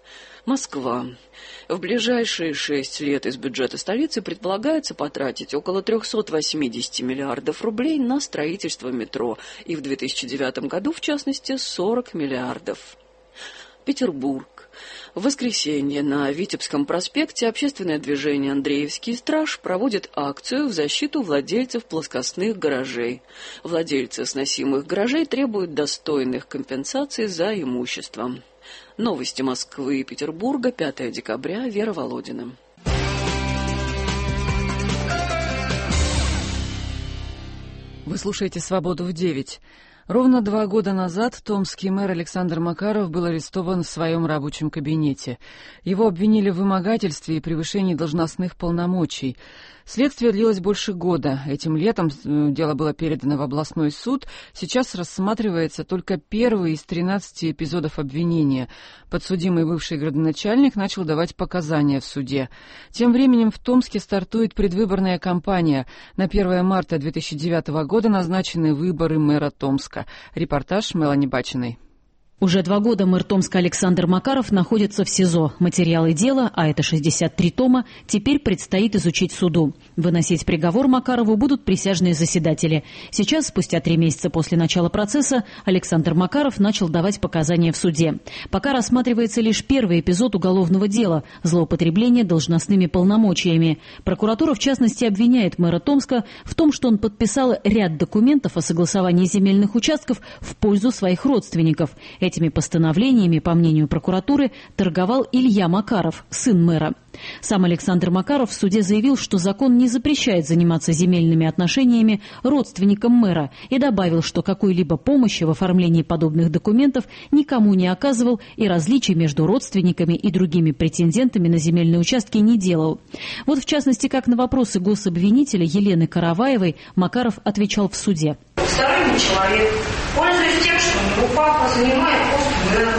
Москва. В ближайшие 6 лет из бюджета столицы предполагается потратить около 380 миллиардов рублей на строительство метро, и в 2009 году, в частности, 40 миллиардов. Петербург. В воскресенье на Витебском проспекте общественное движение «Андреевский страж» проводит акцию в защиту владельцев плоскостных гаражей. Владельцы сносимых гаражей требуют достойных компенсаций за имущество. Новости Москвы и Петербурга, 5 декабря, Вера Володина. Вы слушаете «Свободу в 9». Ровно 2 года назад томский мэр Александр Макаров был арестован в своем рабочем кабинете. Его обвинили в вымогательстве и превышении должностных полномочий. Следствие длилось больше года. Этим летом дело было передано в областной суд. Сейчас рассматривается только первый из 13 эпизодов обвинения. Подсудимый бывший градоначальник начал давать показания в суде. Тем временем в Томске стартует предвыборная кампания. На 1 марта 2009 года назначены выборы мэра Томска. Репортаж Мелани Бачиной. Уже 2 года мэр Томска Александр Макаров находится в СИЗО. Материалы дела, а это 63 тома, теперь предстоит изучить суду. Выносить приговор Макарову будут присяжные заседатели. Сейчас, спустя 3 месяца после начала процесса, Александр Макаров начал давать показания в суде. Пока рассматривается лишь первый эпизод уголовного дела – злоупотребление должностными полномочиями. Прокуратура, в частности, обвиняет мэра Томска в том, что он подписал ряд документов о согласовании земельных участков в пользу своих родственников. Этими постановлениями, по мнению прокуратуры, торговал Илья Макаров, сын мэра. Сам Александр Макаров в суде заявил, что закон не запрещает заниматься земельными отношениями родственникам мэра, и добавил, что какой-либо помощи в оформлении подобных документов никому не оказывал и различий между родственниками и другими претендентами на земельные участки не делал. Вот в частности, как на вопросы гособвинителя Елены Караваевой Макаров отвечал в суде. Сторонний человек, пользуясь тем, что у него папа занимает пост мэра,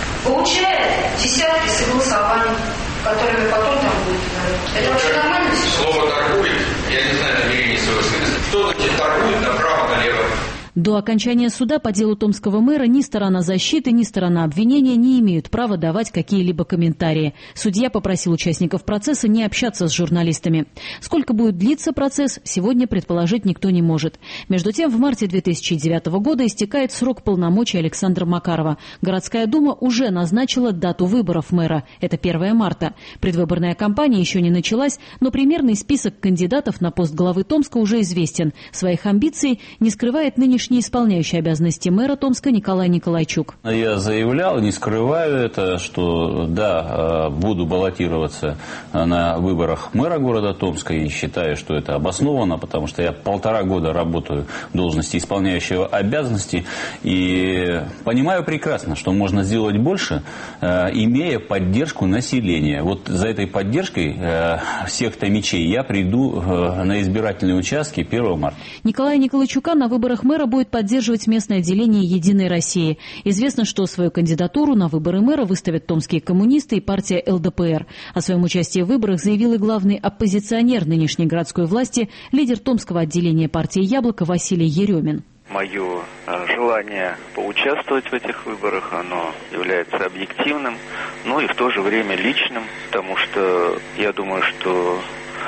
получает десятки согласований, которыми потом там будет. Это вообще нормально? Слово торгует, я не знаю намерений своего сына. Кто торгует направо-налево? До окончания суда по делу томского мэра ни сторона защиты, ни сторона обвинения не имеют права давать какие-либо комментарии. Судья попросил участников процесса не общаться с журналистами. Сколько будет длиться процесс, сегодня предположить никто не может. Между тем, в марте 2009 года истекает срок полномочий Александра Макарова. Городская дума уже назначила дату выборов мэра. Это 1 марта. Предвыборная кампания еще не началась, но примерный список кандидатов на пост главы Томска уже известен. Своих амбиций не скрывает нынешний нынешний исполняющий обязанности мэра Томска Николай Николайчук. Я заявлял, не скрываю это, что да, буду баллотироваться на выборах мэра города Томска и считаю, что это обоснованно, потому что я 1,5 года работаю в должности исполняющего обязанности и понимаю прекрасно, что можно сделать больше, имея поддержку населения. Вот за этой поддержкой всех томичей я приду на избирательные участки 1 марта. Николая Николайчука на выборах мэра будет поддерживать местное отделение «Единой России». Известно, что свою кандидатуру на выборы мэра выставят томские коммунисты и партия ЛДПР. О своем участии в выборах заявил и главный оппозиционер нынешней городской власти, лидер томского отделения партии «Яблоко» Василий Еремин. Мое желание поучаствовать в этих выборах, оно является объективным, но и в то же время личным, потому что я думаю, что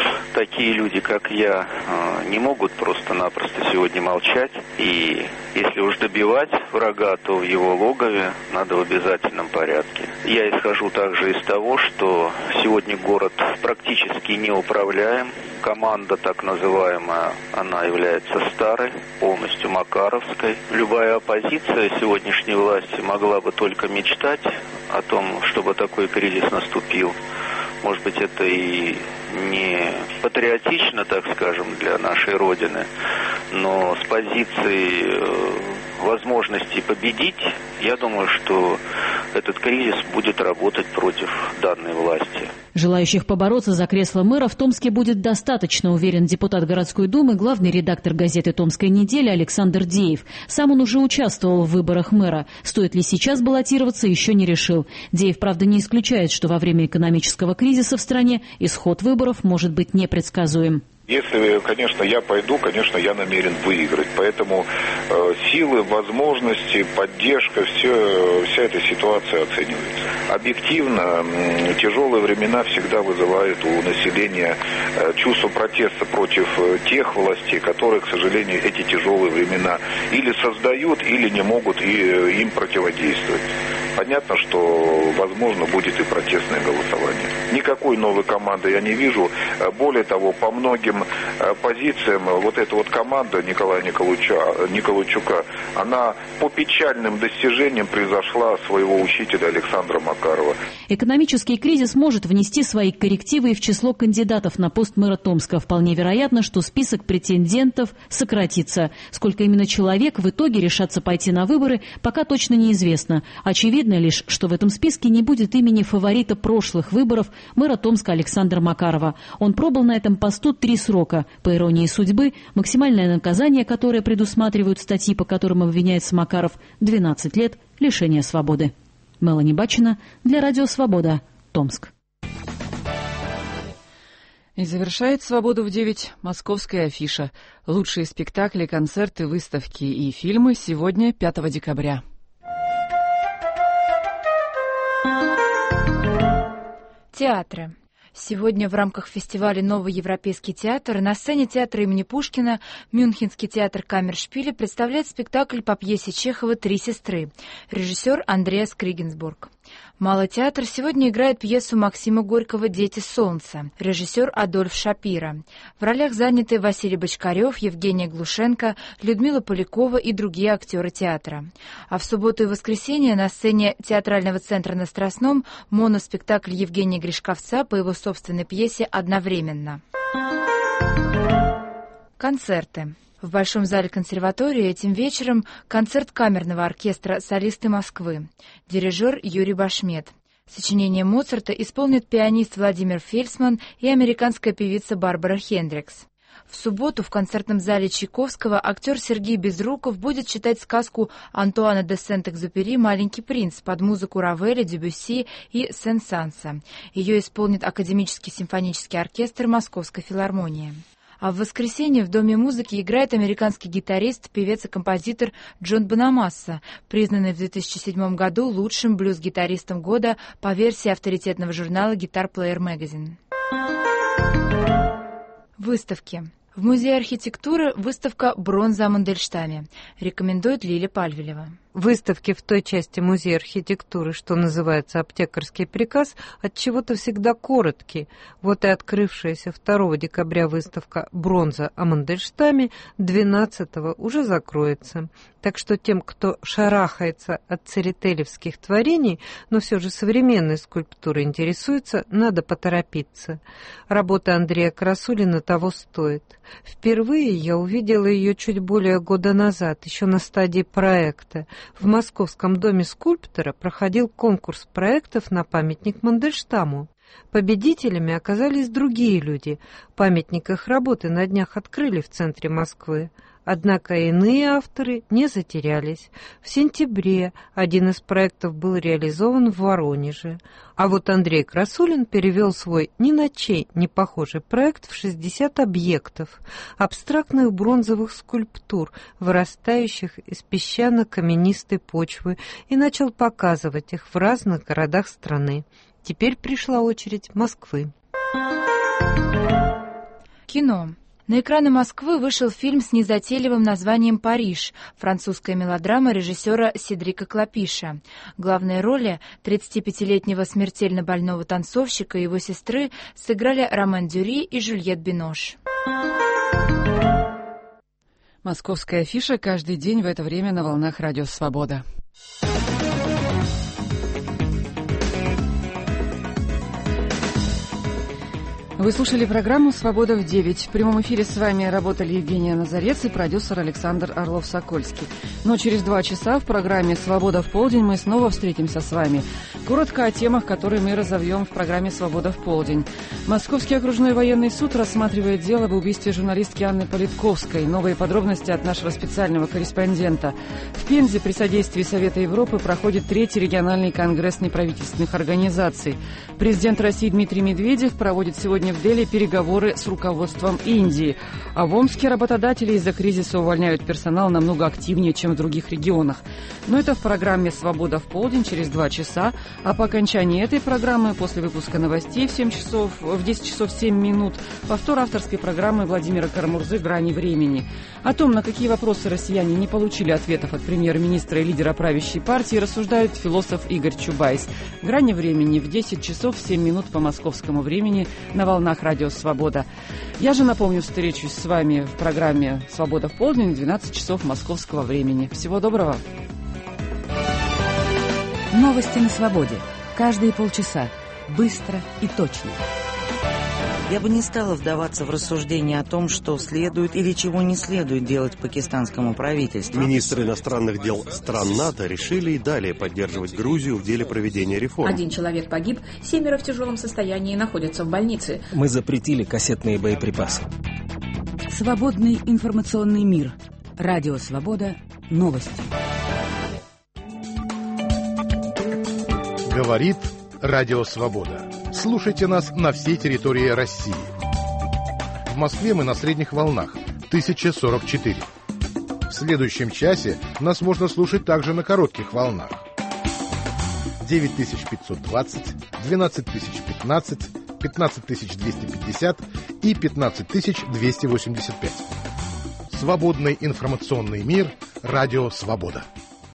такие люди, как я, не могут просто-напросто сегодня молчать. И если уж добивать врага, то в его логове надо в обязательном порядке. Я исхожу также из того, что сегодня город практически неуправляем. Команда так называемая, она является старой, полностью макаровской. Любая оппозиция сегодняшней власти могла бы только мечтать о том, чтобы такой кризис наступил. Может быть, это и не патриотично, так скажем, для нашей Родины, но с позиции возможности победить, я думаю, что этот кризис будет работать против данной власти. Желающих побороться за кресло мэра в Томске будет достаточно, уверен депутат городской думы, главный редактор газеты «Томская неделя» Александр Деев. Сам он уже участвовал в выборах мэра. Стоит ли сейчас баллотироваться, еще не решил. Деев, правда, не исключает, что во время экономического кризиса в стране исход выборов может быть непредсказуем. Если, конечно, я пойду, конечно, я намерен выиграть. Поэтому силы, возможности, поддержка, вся эта ситуация оценивается. Объективно, тяжелые времена всегда вызывают у населения чувство протеста против тех властей, которые, к сожалению, эти тяжелые времена или создают, или не могут им противодействовать. Понятно, что, возможно, будет и протестное голосование. Никакой новой команды я не вижу. Более того, по многим позициям вот эта вот команда Николая Николайчука, она по печальным достижениям превзошла своего учителя Александра Макарова. Экономический кризис может внести свои коррективы и в число кандидатов на пост мэра Томска. Вполне вероятно, что список претендентов сократится. Сколько именно человек в итоге решатся пойти на выборы, пока точно неизвестно. Очевидно лишь, что в этом списке не будет имени фаворита прошлых выборов мэра Томска Александра Макарова. Он пробыл на этом посту 3 срока. По иронии судьбы, максимальное наказание, которое предусматривают статьи, по которым обвиняется Макаров, 12 лет лишения свободы. Мелани Бачина для Радио Свобода, Томск. И завершает «Свободу в 9» московская афиша. Лучшие спектакли, концерты, выставки и фильмы сегодня, 5 декабря. Театры. Сегодня в рамках фестиваля «Новый европейский театр» на сцене театра имени Пушкина Мюнхенский театр Каммершпиля представляет спектакль по пьесе Чехова «Три сестры». Режиссер Андреас Кригенсбург. Малый театр сегодня играет пьесу Максима Горького «Дети солнца». Режиссер Адольф Шапира. В ролях заняты Василий Бочкарев, Евгения Глушенко, Людмила Полякова и другие актеры театра. А в субботу и воскресенье на сцене театрального центра на Страстном моноспектакль Евгения Гришковца по его собственной пьесе «Одновременно». Концерты. В Большом зале консерватории этим вечером концерт камерного оркестра «Солисты Москвы». Дирижер Юрий Башмет. Сочинение Моцарта исполнит пианист Владимир Фельдсман и американская певица Барбара Хендрикс. В субботу в концертном зале Чайковского актер Сергей Безруков будет читать сказку Антуана де Сент-Экзюпери «Маленький принц» под музыку Равеля, Дебюсси и Сен-Санса. Ее исполнит Академический симфонический оркестр Московской филармонии. А в воскресенье в Доме музыки играет американский гитарист, певец и композитор Джон Бонамасса, признанный в 2007 году лучшим блюз-гитаристом года по версии авторитетного журнала Guitar Player Magazine. Выставки. В Музее архитектуры выставка «Бронза о Мандельштаме». Рекомендует Лиля Пальвелева. Выставки в той части музея архитектуры, что называется «Аптекарский приказ», от чего-то всегда короткий. Вот и открывшаяся 2 декабря выставка «Бронза о Мандельштаме» 12-го уже закроется. Так что тем, кто шарахается от церетелевских творений, но все же современной скульптурой интересуется, надо поторопиться. Работа Андрея Красулина того стоит. Впервые я увидела ее чуть более года назад, еще на стадии проекта. В Московском доме скульптора проходил конкурс проектов на памятник Мандельштаму. Победителями оказались другие люди. Памятник их работы на днях открыли в центре Москвы. Однако иные авторы не затерялись. В сентябре один из проектов был реализован в Воронеже. А вот Андрей Красулин перевел свой ни на чей не похожий проект в 60 объектов, абстрактных бронзовых скульптур, вырастающих из песчано-каменистой почвы, и начал показывать их в разных городах страны. Теперь пришла очередь Москвы. Кино. На экраны Москвы вышел фильм с незатейливым названием «Париж», французская мелодрама режиссера Седрика Клопиша. Главные роли 35-летнего смертельно больного танцовщика и его сестры сыграли Ромен Дюри и Жюльет Бинош. Московская афиша каждый день в это время на волнах Радио Свобода. Вы слушали программу «Свобода в 9». В прямом эфире с вами работали Евгения Назарец и продюсер Александр Орлов-Сокольский. Но через 2 часа в программе «Свобода в полдень» мы снова встретимся с вами. Коротко о темах, которые мы разовьем в программе «Свобода в полдень». Московский окружной военный суд рассматривает дело об убийстве журналистки Анны Политковской. Новые подробности от нашего специального корреспондента. В Пензе при содействии Совета Европы проходит 3-й региональный конгресс неправительственных организаций. Президент России Дмитрий Медведев проводит сегодня в Дели переговоры с руководством Индии. А в Омске работодатели из-за кризиса увольняют персонал намного активнее, чем в других регионах. Но это в программе «Свобода в полдень» через 2 часа. А по окончании этой программы, после выпуска новостей в 10 часов 7 минут, повтор авторской программы Владимира Карамурзы «Грани времени». О том, на какие вопросы россияне не получили ответов от премьер-министра и лидера правящей партии, рассуждает философ Игорь Чубайс. «Грани времени» в 10 часов 7 минут по московскому времени на волнах Радио Свобода. Я же напомню, встречусь с вами в программе «Свобода в полдень» в 12 часов московского времени. Всего доброго. Новости на свободе. Каждые полчаса. Быстро и точно. Я бы не стала вдаваться в рассуждения о том, что следует или чего не следует делать пакистанскому правительству. Министры иностранных дел стран НАТО решили и далее поддерживать Грузию в деле проведения реформ. 1 человек погиб, 7 в тяжелом состоянии находятся в больнице. Мы запретили кассетные боеприпасы. Свободный информационный мир. Радио Свобода. Новости. Говорит Радио Свобода. Слушайте нас на всей территории России. В Москве мы на средних волнах 1044. В следующем часе нас можно слушать также на коротких волнах 9520, 12015, 15250 и 15285. Свободный информационный мир. Радио Свобода.